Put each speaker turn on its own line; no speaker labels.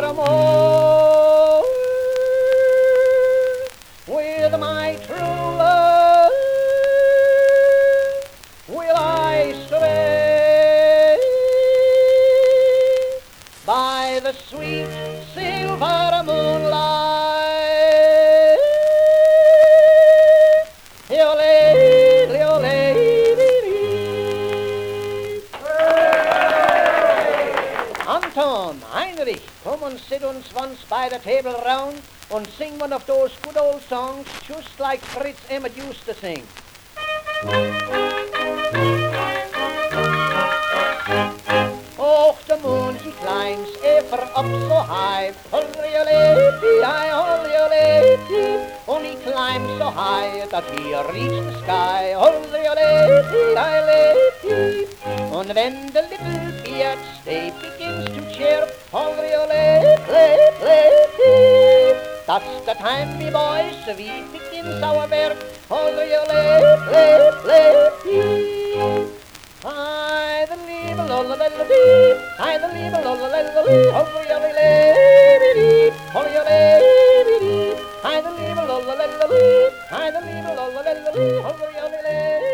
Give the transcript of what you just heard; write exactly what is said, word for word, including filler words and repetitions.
more with my true love will I stray by the sweet silver moonlight. Anton, Heinrich, come and sit uns once by the table round and sing one of those good old songs just like Fritz Emmett used to sing. Oh, the moon he climbs ever up so high, and he climbs so high that he reached the sky. And when the little birds they begins to chirp, that's the time, me boys, we begins our work. I the leave a lulla lulla dee, I the leave a lulla lulla lee, holy yelly lady, holy lady, I the leave a lulla lulla lee, I the leave a lulla lulla lee, holy yelly lady.